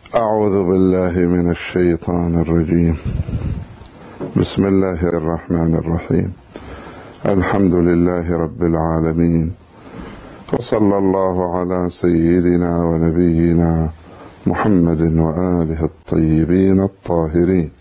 أعوذ بالله من الشيطان الرجيم. بسم الله الرحمن الرحيم. الحمد لله رب العالمين، وصلى الله على سيدنا ونبينا محمد وآله الطيبين الطاهرين.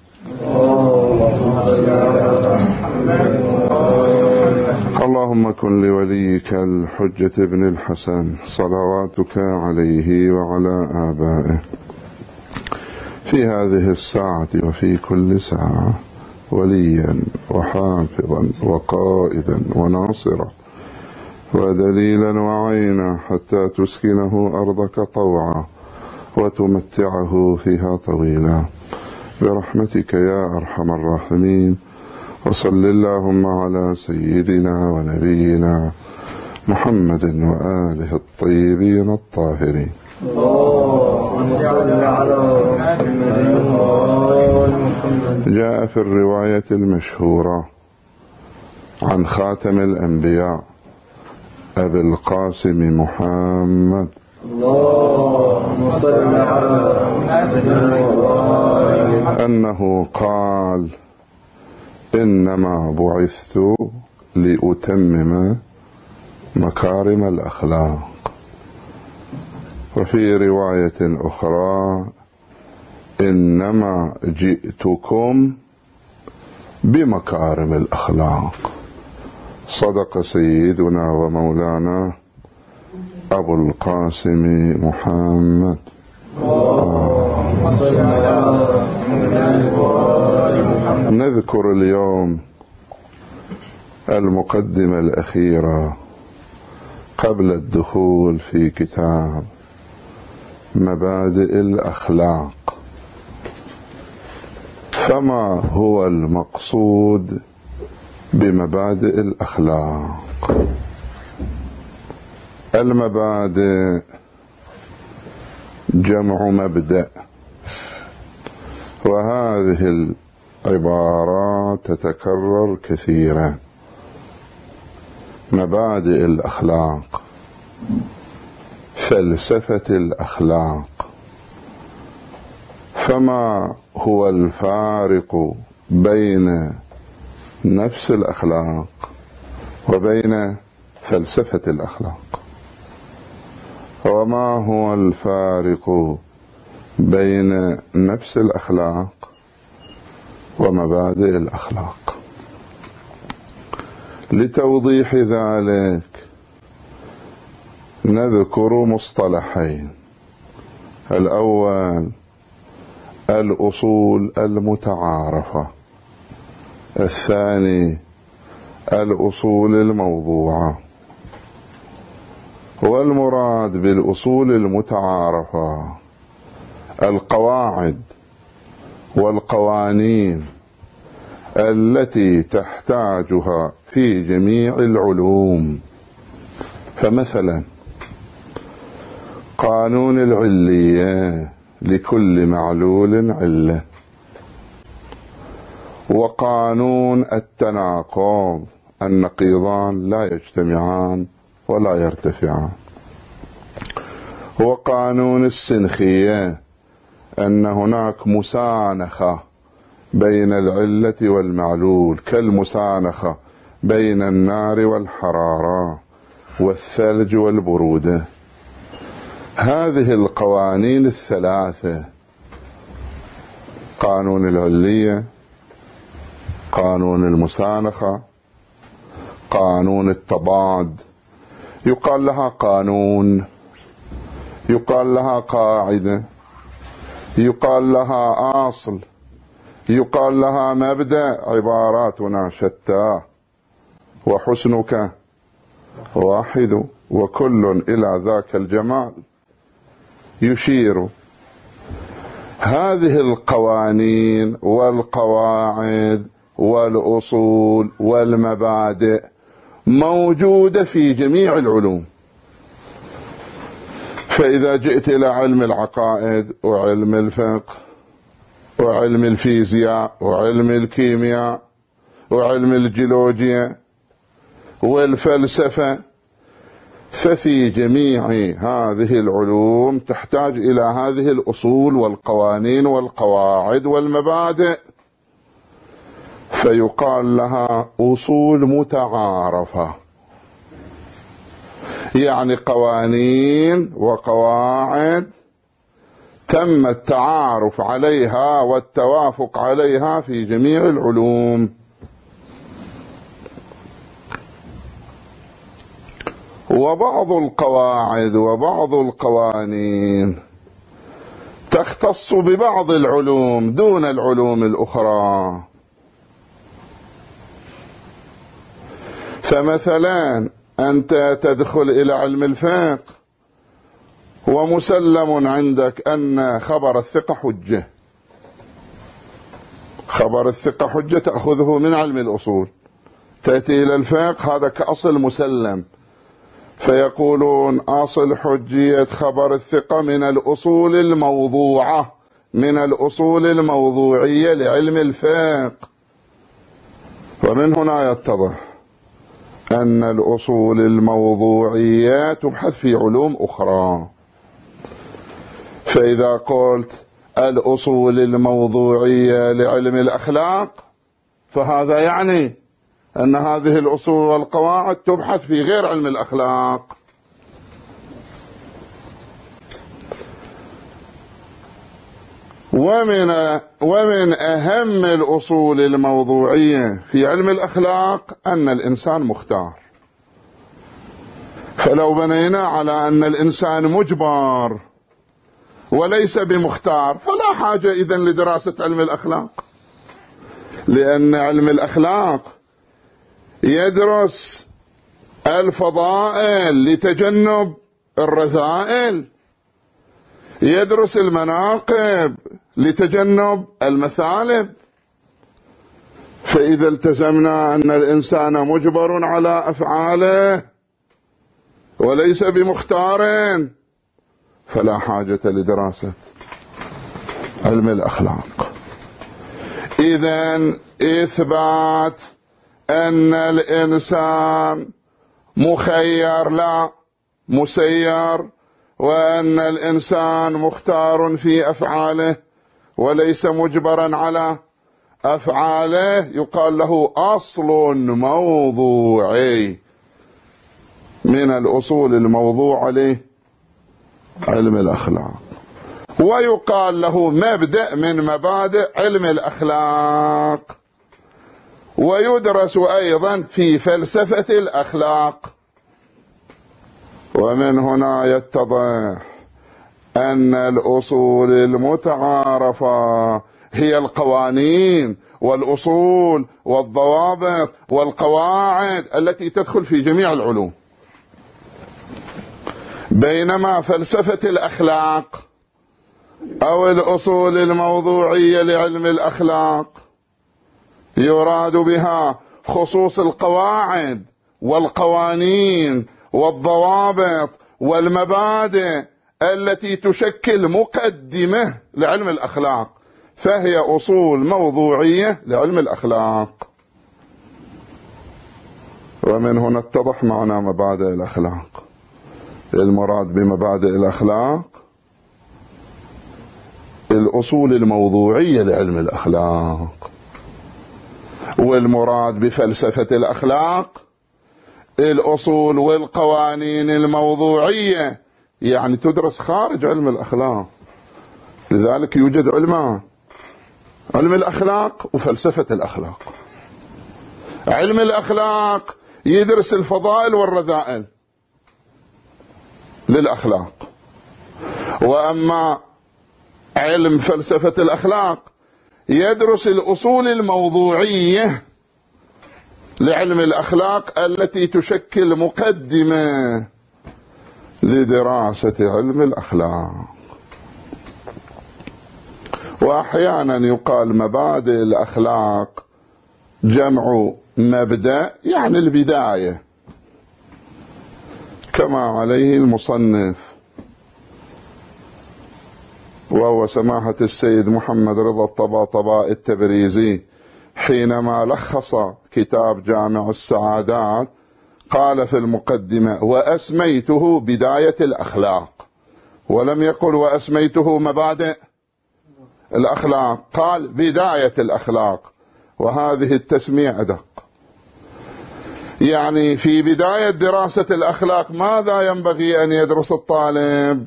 اللهم كن لوليك الحجة ابن الحسن صلواتك عليه وعلى آبائه في هذه الساعة وفي كل ساعة وليا وحافظا وقائدا وناصرا ودليلا وعينا، حتى تسكنه أرضك طوعا وتمتعه فيها طويلا، برحمتك يا أرحم الراحمين. وصل اللهم على سيدنا ونبينا محمد وآله الطيبين الطاهرين. جاء في الرواية المشهورة عن خاتم الأنبياء أبي القاسم محمد أنه قال: إنما بعثت لأتمم مكارم الأخلاق. وفي رواية أخرى: إنما جئتكم بمكارم الأخلاق. صدق سيدنا ومولانا أبو القاسم محمد. نذكر اليوم المقدمة الأخيرة قبل الدخول في كتاب مبادئ الأخلاق. فما هو المقصود بمبادئ الأخلاق؟ المبادئ جمع مبدأ، وهذه العبارات تتكرر كثيرا. مبادئ الأخلاق، فلسفة الأخلاق. فما هو الفارق بين نفس الأخلاق وبين فلسفة الأخلاق؟ وما هو الفارق بين نفس الأخلاق ومبادئ الأخلاق؟ لتوضيح ذلك نذكر مصطلحين. الأول الأصول المتعارفة، الثاني الأصول الموضوعة. والمراد بالأصول المتعارفة القواعد والقوانين التي تحتاجها في جميع العلوم. فمثلا قانون العلية، لكل معلول علة. وقانون التناقض، النقيضان لا يجتمعان ولا يرتفعان. وقانون السنخية، أن هناك مسانخة بين العلة والمعلول، كالمسانخة بين النار والحرارة والثلج والبرودة. هذه القوانين الثلاثة، قانون العلية، قانون المسانخة، قانون التضاد، يقال لها قانون، يقال لها قاعدة، يقال لها أصل، يقال لها مبدأ. عباراتنا شتى وحسنك واحد، وكل إلى ذاك الجمال يشير. هذه القوانين والقواعد والأصول والمبادئ موجودة في جميع العلوم. فإذا جئت إلى علم العقائد وعلم الفقه وعلم الفيزياء وعلم الكيمياء وعلم الجيولوجيا والفلسفة، ففي جميع هذه العلوم تحتاج إلى هذه الأصول والقوانين والقواعد والمبادئ، فيقال لها أصول متعارفة، يعني قوانين وقواعد تم التعارف عليها والتوافق عليها في جميع العلوم. وبعض القواعد وبعض القوانين تختص ببعض العلوم دون العلوم الأخرى. فمثلا أنت تدخل إلى علم الفقه ومسلم عندك أن خبر الثقة حجة، خبر الثقة حجة تأخذه من علم الأصول، تأتي إلى الفقه هذا كأصل مسلم، فيقولون أصل حجية خبر الثقة من الأصول الموضوعة، من الأصول الموضوعية لعلم الفقه. ومن هنا يتضح أن الأصول الموضوعية تبحث في علوم أخرى. فإذا قلت الأصول الموضوعية لعلم الأخلاق فهذا يعني أن هذه الأصول والقواعد تبحث في غير علم الأخلاق. ومن أهم الأصول الموضوعية في علم الأخلاق أن الإنسان مختار. فلو بنينا على أن الإنسان مجبر وليس بمختار فلا حاجة إذن لدراسة علم الأخلاق، لأن علم الأخلاق يدرس الفضائل لتجنب الرذائل، يدرس المناقب لتجنب المثالب. فإذا التزمنا أن الإنسان مجبر على أفعاله وليس بمختار فلا حاجة لدراسة علم الأخلاق. إذن إثبات أن الإنسان مخير لا مسير، وأن الإنسان مختار في أفعاله وليس مجبرا على أفعاله يقال له أصل موضوعي من الأصول الموضوع عليه علم الأخلاق، ويقال له مبدأ من مبادئ علم الأخلاق، ويدرس أيضا في فلسفة الأخلاق. ومن هنا يتضح أن الأصول المتعارفة هي القوانين والأصول والضوابط والقواعد التي تدخل في جميع العلوم، بينما فلسفة الأخلاق أو الأصول الموضوعية لعلم الأخلاق يراد بها خصوص القواعد والقوانين والضوابط والمبادئ التي تشكل مقدمة لعلم الأخلاق، فهي أصول موضوعية لعلم الأخلاق. ومن هنا اتضح معنى مبادئ الأخلاق. المراد بمبادئ الأخلاق الأصول الموضوعية لعلم الأخلاق، والمراد بفلسفة الأخلاق الأصول والقوانين الموضوعية، يعني تدرس خارج علم الأخلاق. لذلك يوجد علمان: علم الأخلاق وفلسفة الأخلاق. علم الأخلاق يدرس الفضائل والرذائل للأخلاق، وأما علم فلسفة الأخلاق يدرس الأصول الموضوعية لعلم الأخلاق التي تشكل مقدمة لدراسة علم الأخلاق. وأحيانا يقال مبادئ الأخلاق جمع مبدأ، يعني البداية، كما عليه المصنف وهو سماحة السيد محمد رضا الطباطبائي التبريزي حينما لخص كتاب جامع السعادات قال في المقدمة وأسميته بداية الأخلاق، ولم يقل وأسميته مبادئ الأخلاق، قال بداية الأخلاق، وهذه التسمية أدق. يعني في بداية دراسة الأخلاق ماذا ينبغي أن يدرس الطالب؟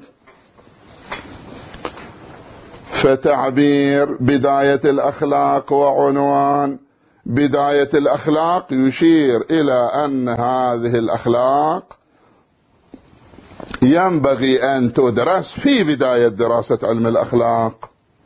فتعبير بداية الأخلاق وعنوان بداية الأخلاق يشير إلى أن هذه الأخلاق ينبغي أن تدرس في بداية دراسة علم الأخلاق.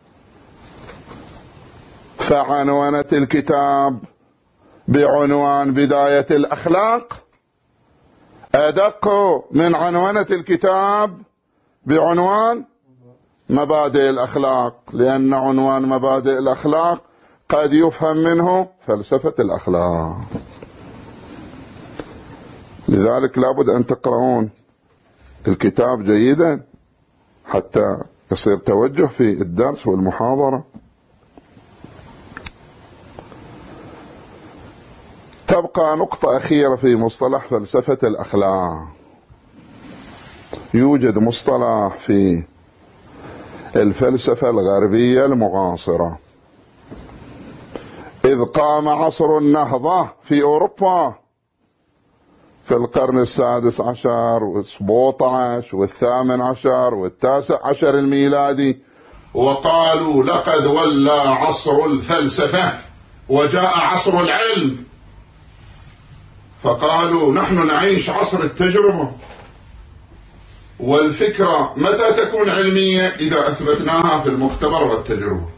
فعنونت الكتاب بعنوان بداية الأخلاق أدق من عنونة الكتاب بعنوان مبادئ الأخلاق، لأن عنوان مبادئ الأخلاق قد يفهم منه فلسفة الأخلاق. لذلك لابد أن تقرؤون الكتاب جيدا حتى يصير توجه في الدرس والمحاضرة. تبقى نقطة أخيرة في مصطلح فلسفة الأخلاق. يوجد مصطلح في الفلسفة الغربية المعاصرة، إذ قام عصر النهضة في أوروبا في القرن السادس عشر والسبعطعش والثامن عشر والتاسع عشر الميلادي، وقالوا لقد ولى عصر الفلسفة وجاء عصر العلم، فقالوا نحن نعيش عصر التجربة، والفكرة متى تكون علمية؟ إذا أثبتناها في المختبر والتجربة،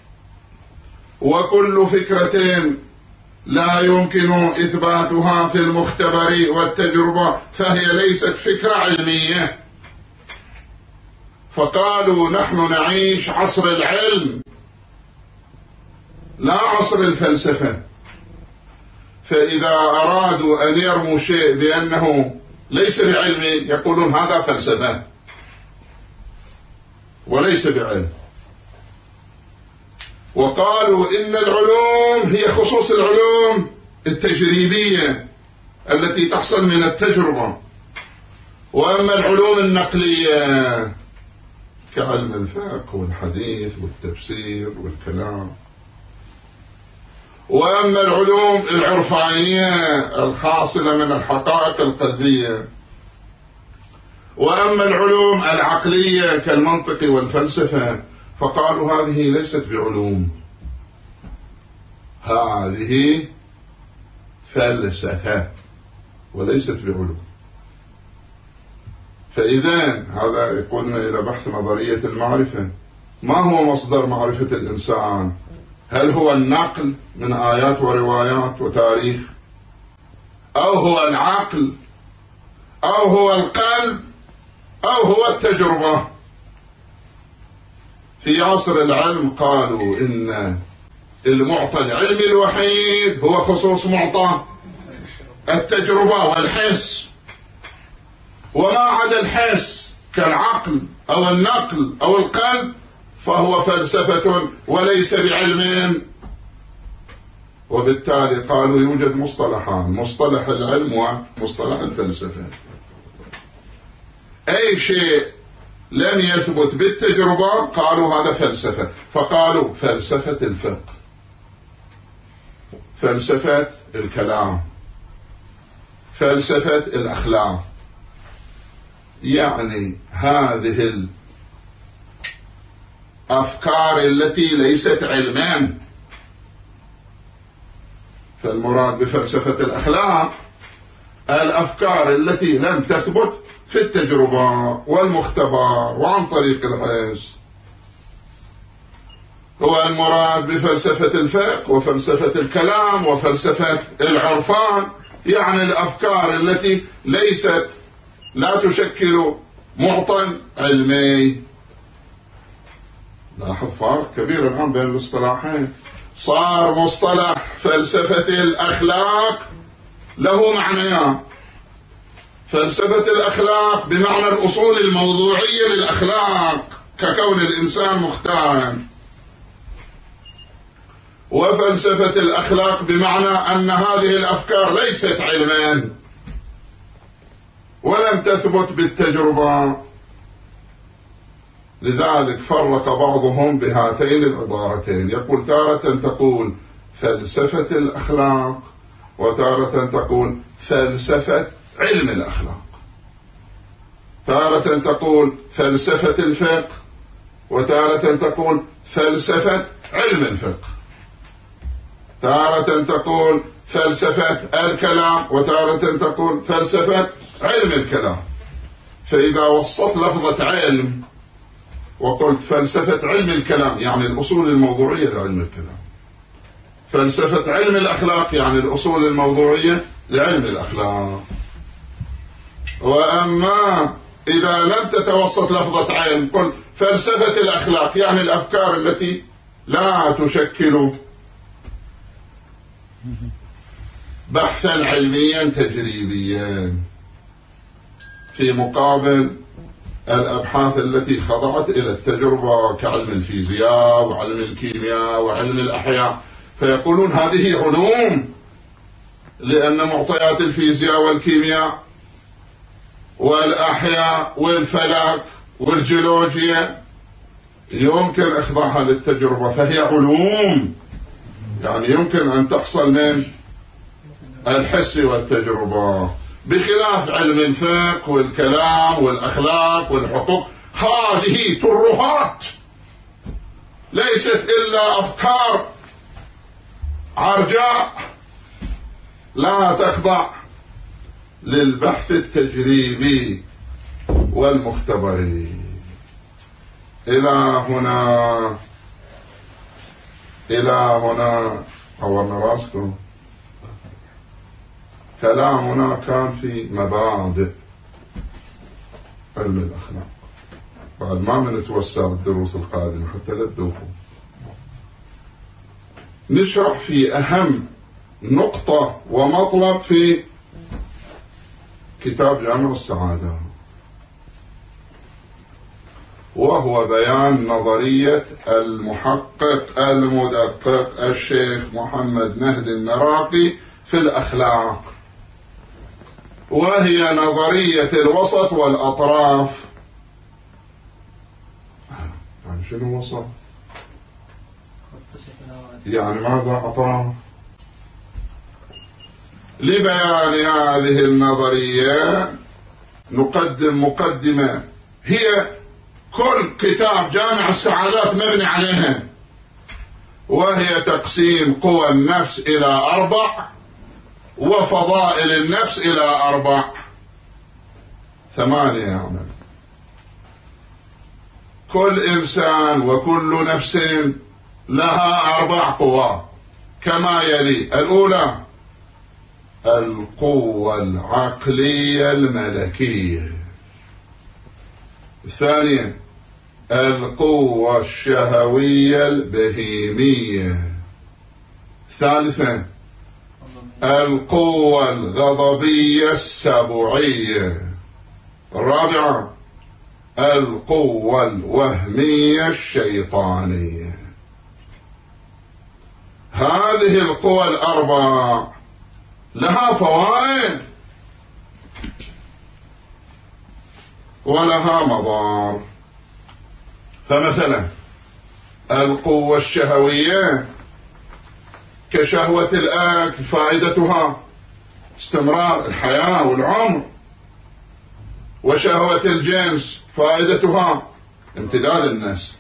وكل فكرة لا يمكن إثباتها في المختبر والتجربة فهي ليست فكرة علمية. فقالوا نحن نعيش عصر العلم لا عصر الفلسفة. فإذا أرادوا أن يرموا شيء بأنه ليس بعلم يقولون هذا فلسفة وليس بعلم. وقالوا إن العلوم هي خصوص العلوم التجريبية التي تحصل من التجربة، وأما العلوم النقلية كعلم الفقه والحديث والتفسير والكلام، وأما العلوم العرفانية الحاصلة من الحقائق القلبية، وأما العلوم العقلية كالمنطق والفلسفة، فقالوا هذه ليست بعلوم، هذه فلسفة وليست بعلوم. فإذا هذا يقودنا إلى بحث نظرية المعرفة. ما هو مصدر معرفة الإنسان؟ هل هو النقل من آيات وروايات وتاريخ، أو هو العقل، أو هو القلب، أو هو التجربة؟ في عصر العلم قالوا إن المعطى العلمي الوحيد هو خصوص معطى التجربة والحس، وما عدا الحس كالعقل أو النقل أو القلب فهو فلسفة وليس بعلم. وبالتالي قالوا يوجد مصطلحان، مصطلح العلم ومصطلح الفلسفة. أي شيء لم يثبت بالتجربة قالوا هذا فلسفة، فقالوا فلسفة الفقه، فلسفة الكلام، فلسفة الأخلاق، يعني هذه الأفكار التي ليست علما. فالمراد بفلسفة الأخلاق الأفكار التي لم تثبت في التجربة والمختبر وعن طريق الحس. هو المراد بفلسفة الفقه وفلسفة الكلام وفلسفة العرفان، يعني الأفكار التي لا تشكل معطى علمي. لاحظ فارق كبير الآن بين الاصطلاحين. صار مصطلح فلسفة الأخلاق له معنيان: فلسفة الأخلاق بمعنى الأصول الموضوعية للأخلاق ككون الإنسان مختارا، وفلسفة الأخلاق بمعنى أن هذه الأفكار ليست علما ولم تثبت بالتجربة. لذلك فرق بعضهم بهاتين العبارتين، يقول تارة تقول فلسفة الأخلاق، وتارة تقول فلسفة علم الأخلاق، تارة تقول فلسفة الفقه، وتارة تقول فلسفة علم الفقه، تارة تقول فلسفة الكلام، وتارة تقول فلسفة علم الكلام. فإذا وصلت لفظة علم وقلت فلسفة علم الكلام يعني الأصول الموضوعية لعلم الكلام، فلسفة علم الأخلاق يعني الأصول الموضوعية لعلم الأخلاق. وأما إذا لم تتوسط لفظة علم قلت فلسفة الأخلاق يعني الأفكار التي لا تشكل بحثا علميا تجريبيا في مقابل الأبحاث التي خضعت إلى التجربة كعلم الفيزياء وعلم الكيمياء وعلم الأحياء، فيقولون هذه علوم لأن معطيات الفيزياء والكيمياء والأحياء والفلك والجيولوجيا يمكن إخضاعها للتجربة، فهي علوم يعني يمكن أن تحصل من الحس والتجربة، بخلاف علم الفقه والكلام والأخلاق والحقوق. هذه ترهات ليست إلا أفكار عرجاء لا تخضع للبحث التجريبي والمختبري. إلى هنا عورنا راسكم. كلامنا كان في مبادئ علم الأخلاق، بعد ما بنتوسع الدروس القادمة حتى لا تدوخوا. نشرح في أهم نقطة ومطلب في كتاب جامع السعادة، وهو بيان نظرية المحقق المدقق الشيخ محمد مهدي النراقي في الأخلاق، وهي نظرية الوسط والأطراف. يعني شنو وسط؟ يعني ماذا أطراف؟ لبيان هذه النظرية نقدم مقدمة هي كل كتاب جامع السعادات مبني عليها، وهي تقسيم قوى النفس إلى 4 وفضائل النفس إلى 4 8 يعني. كل إنسان وكل نفس لها 4 قوى كما يلي: الأولى القوة العقلية الملكية، الثانية القوة الشهوية البهيمية، الثالثة القوة الغضبية السبوعية، الرابعة القوة الوهمية الشيطانية. هذه القوى ال4 لها فوائد ولها مضار. فمثلا القوة الشهوية كشهوة الأكل فائدتها استمرار الحياة والعمر، وشهوة الجنس فائدتها امتداد النسل.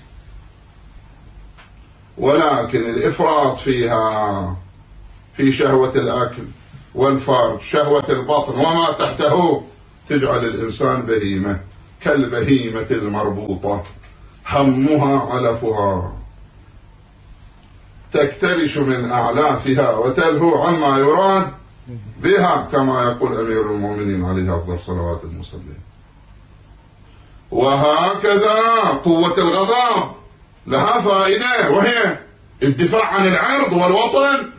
ولكن الإفراط فيها في شهوة الأكل والفرج، شهوة البطن وما تحته، تجعل الإنسان بهيمة كالبهيمة المربوطة همها علفها، تكترش من أعلافها وتلهو عما يراد بها، كما يقول أمير المؤمنين عليه أفضل صلوات المسلمين. وهكذا قوة الغضب لها فائدة، وهي الدفاع عن العرض والوطن،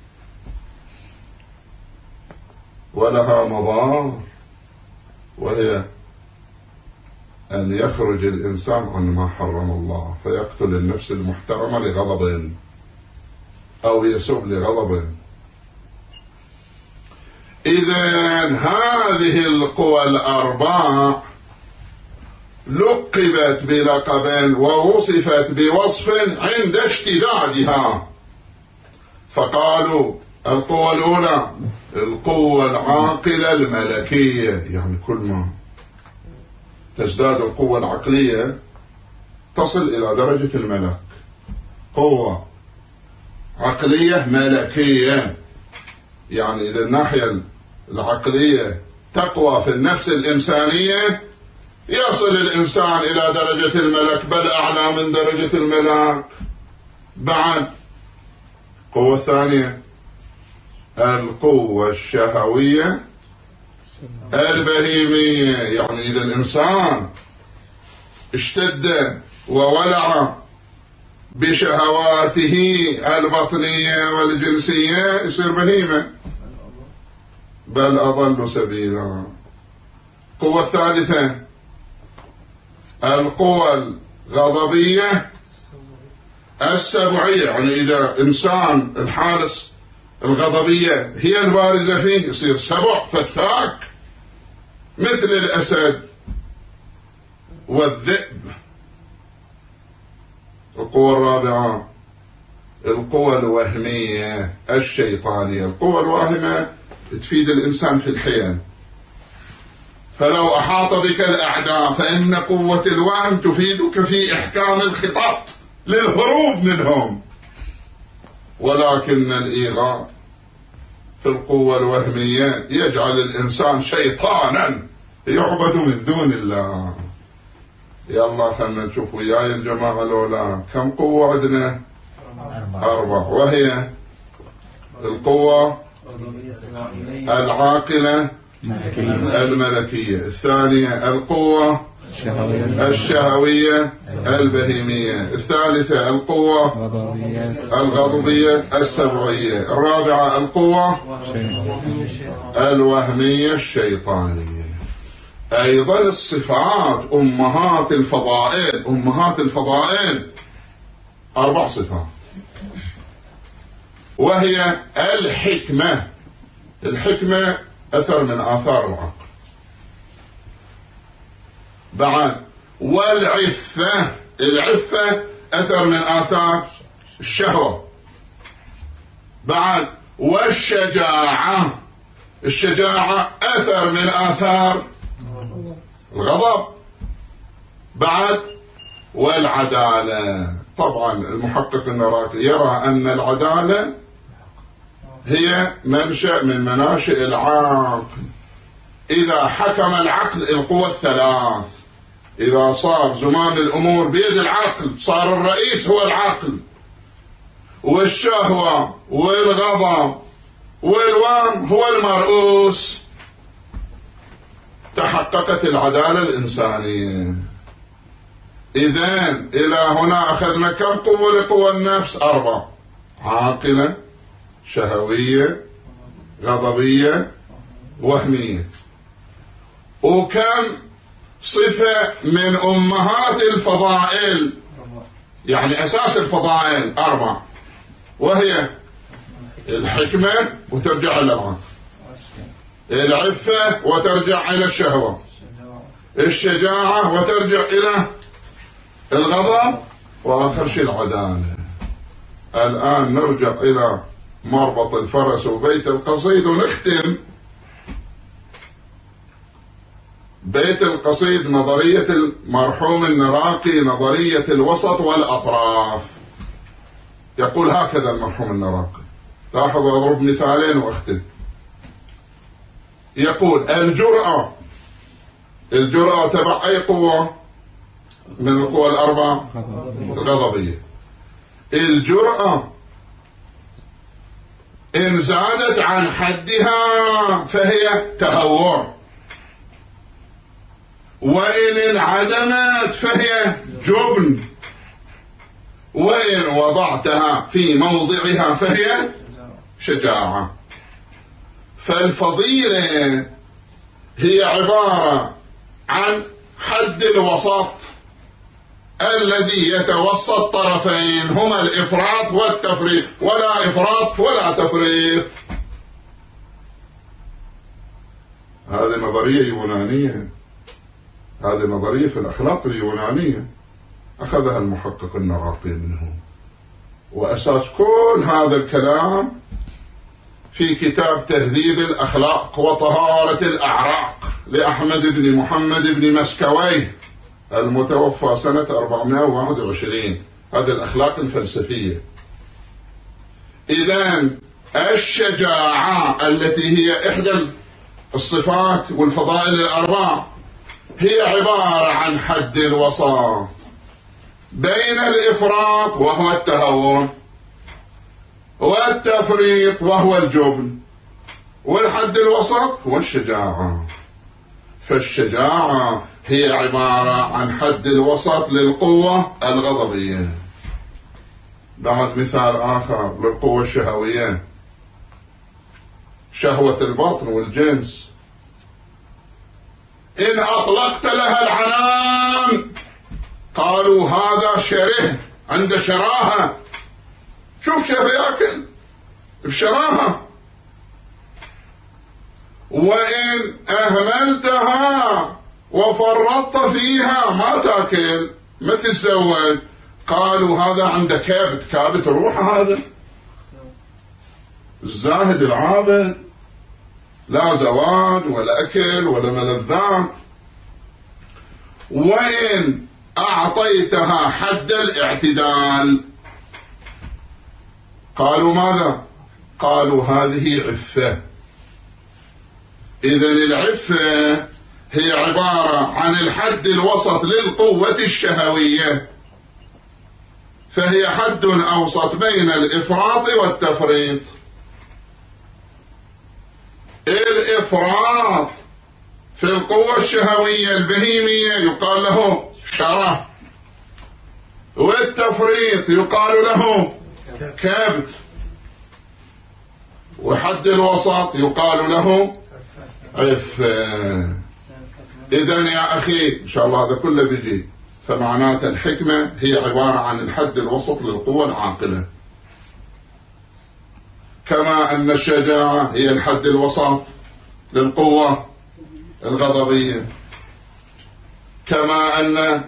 ولها مضار، وهي أن يخرج الإنسان عن ما حرم الله فيقتل النفس المحترمة لغضب أو يسب لغضب. إذن هذه القوى الأربع لقبت بلقب ووصفت بوصف عند اشتدادها، فقالوا القوة الأولى القوة العاقلة الملكية، يعني كل ما تزداد القوة العقلية تصل إلى درجة الملك. قوة عقلية ملكية، يعني إذا الناحية العقلية تقوى في النفس الإنسانية يصل الإنسان إلى درجة الملك، بل أعلى من درجة الملك. بعد القوة الثانية القوة الشهوية البهيمية، يعني إذا الإنسان اشتد وولع بشهواته البطنية والجنسية يصير بهيمة، بل أضل سبيلا. القوة الثالثة القوة الغضبية السبعية، يعني إذا إنسان الحالس الغضبية هي البارزة فيه يصير سبع فتاك مثل الأسد والذئب. القوة الرابعة القوة الوهمية الشيطانية. القوة الواهمة تفيد الإنسان في الحيل، فلو أحاط بك الأعداء فإن قوة الوهم تفيدك في إحكام الخطط للهروب منهم، ولكن الإيغاء في القوة الوهمية يجعل الإنسان شيطانا يعبد من دون الله. يلا خلنا نشوف وياي الجماعة الأولى كم قوة عندنا؟ 4، وهي القوة العاقلة الملكية، الثانية القوة الشهوية البهيمية، الثالثة القوة الغضبية السبعية، الرابعة القوة الوهمية الشيطانية. أيضا الصفات أمهات الفضائل 4 صفات، وهي الحكمة أثر من آثار العقل. بعد العفة أثر من آثار الشهوة. بعد الشجاعة أثر من آثار الغضب. بعد والعدالة، طبعا المحقق النراقي يرى أن العدالة هي منشأ من مناشئ العقل. إذا حكم العقل القوى الثلاث، إذا صار زمام الأمور بيد العقل صار الرئيس هو العقل، والشهوة والغضب والوهم هو المرؤوس، تحققت العدالة الإنسانية. إذن إلى هنا أخذنا كم قوة لقوى النفس؟ 4: عاقلة، شهوية، غضبية، وهمية. وكم صفة من أمهات الفضائل، يعني أساس الفضائل 4، وهي الحكمة وترجع إلى العقل، العفة وترجع إلى الشهوة، الشجاعة وترجع إلى الغضب، وآخر شيء العدالة. الآن نرجع إلى مربط الفرس وبيت القصيد ونختم. بيت القصيد نظرية المرحوم النراقي، نظرية الوسط والأطراف. يقول هكذا المرحوم النراقي، لاحظوا أضرب مثالين وأختم. يقول الجرأة تبع أي قوة من القوى 4؟ الغضبية. الجرأة إن زادت عن حدها فهي تهور، وإن انعدمت فهي جبن، وإن وضعتها في موضعها فهي شجاعة. فالفضيلة هي عبارة عن حد الوسط الذي يتوسط طرفين، هما الإفراط والتفريط، ولا إفراط ولا تفريط. هذه نظرية يونانية، هذه نظرية في الأخلاق اليونانية أخذها المحقق النراقي منه، وأساس كل هذا الكلام في كتاب تهذيب الأخلاق وطهارة الأعراق لأحمد بن محمد بن مسكويه المتوفى سنة 421. هذه الأخلاق الفلسفية. إذن الشجاعة التي هي إحدى الصفات والفضائل الأربع هي عبارة عن حد الوسط بين الإفراط وهو التهور والتفريط وهو الجبن، والحد الوسط هو الشجاعة. فالشجاعة هي عبارة عن حد الوسط للقوة الغضبية. بعد مثال آخر للقوة الشهوية، شهوة البطن والجنس، إن أطلقت لها العنان قالوا هذا شره، عنده شراهة. شوف شيء يأكل بشراهة. وإن أهملتها وفرطت فيها ما تأكل ما تتزوج قالوا هذا عنده كابت. كابت الروح هذا الزاهد العابد، لا زواج ولا أكل ولا ملذات. وإن أعطيتها حد الاعتدال قالوا ماذا؟ قالوا هذه عفة. إذن العفة هي عبارة عن الحد الوسط للقوة الشهوية، فهي حد أوسط بين الإفراط والتفريط. الإفراط في القوة الشهوية البهيمية يقال له شره، والتفريط يقال له كبت، وحد الوسط يقال له عفة. إذن يا أخي إن شاء الله هذا كله بيجي. فمعنات الحكمة هي عبارة عن الحد الوسط للقوة العاقلة، كما أن الشجاعة هي الحد الوسط للقوة الغضبية، كما أن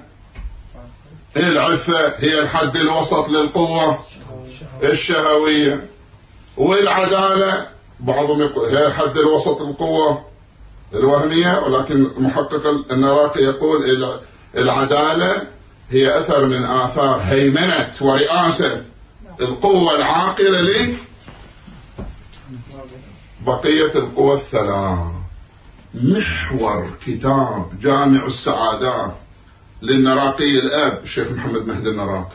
العفة هي الحد الوسط للقوة الشهوية، والعدالة بعضهم يقول هي الحد الوسط للقوة الوهمية، ولكن محقق النراقي يقول العدالة هي أثر من آثار هيمنة ورئاسة القوة العاقلة لبقية القوى الثلاث. محور كتاب جامع السعادات للنراقي الأب الشيخ محمد مهدي النراقي،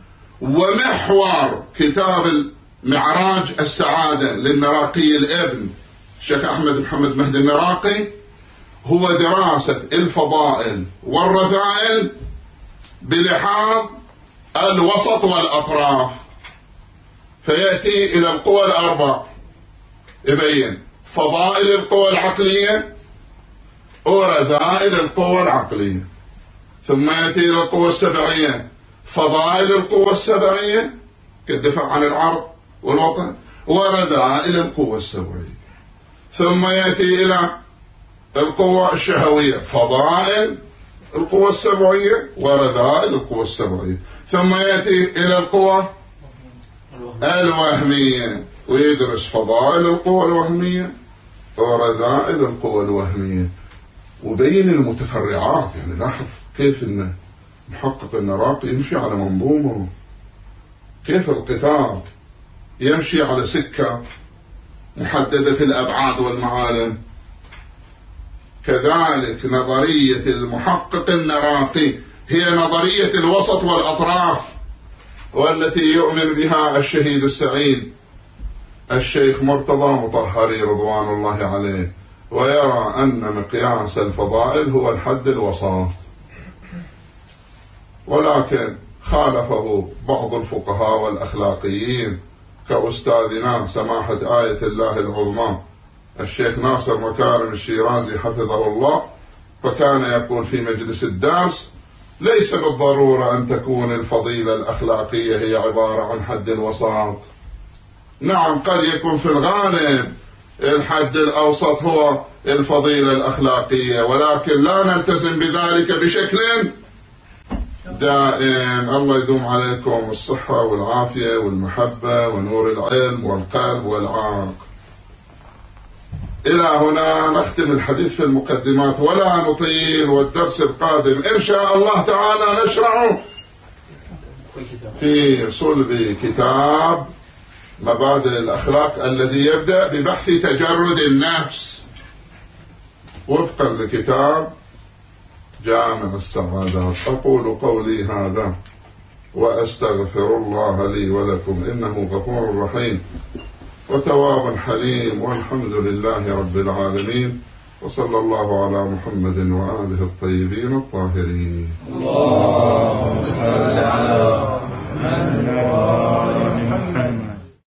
ومحور كتاب معراج السعادة للنراقي الابن الشيخ أحمد محمد مهدي النراقي، هو دراسة الفضائل والرذائل بلحاظ الوسط والأطراف. فيأتي إلى القوى الأربع يبين فضائل القوى العقلية ورذائل القوى العقلية، ثم يأتي إلى القوى السبعية فضائل القوى السبعية كالدفاع عن العرض والوطن ورذائل القوى السبعية، ثم يأتي إلى القوى الشهوية فضائل القوى السبعية ورذائل القوى السبعية، ثم يأتي إلى القوى الوهمية ويدرس فضائل القوى الوهمية ورذائل القوى الوهمية وبين المتفرعات. يعني لاحظ كيف إن محقق النراقي يمشي على منظومه، كيف القطار يمشي على سكة محددة الأبعاد والمعالم. كذلك نظرية المحقق النراقي هي نظرية الوسط والأطراف، والتي يؤمن بها الشهيد السعيد الشيخ مرتضى مطهري رضوان الله عليه، ويرى أن مقياس الفضائل هو الحد الوسط. ولكن خالفه بعض الفقهاء والأخلاقيين كأستاذنا سماحة آية الله العظمى الشيخ ناصر مكارم الشيرازي حفظه الله، فكان يقول في مجلس الدرس ليس بالضرورة أن تكون الفضيلة الأخلاقية هي عبارة عن حد الوسط. نعم قد يكون في الغالب الحد الأوسط هو الفضيلة الأخلاقية، ولكن لا نلتزم بذلك بشكل دائم. الله يدوم عليكم الصحة والعافية والمحبة ونور العلم والقلب والعقل. إلى هنا نختم الحديث في المقدمات ولا نطيل، والدرس القادم إن شاء الله تعالى نشرع في صلب كتاب مبادئ الأخلاق الذي يبدأ ببحث تجرد النفس وفقا لكتاب جامع السعادات. أقول قولي هذا وأستغفر الله لي ولكم إنه غفور رحيم وتواب حليم، والحمد لله رب العالمين، وصلى الله على محمد وآله الطيبين الطاهرين. اللهم صل على محمد وآل محمد.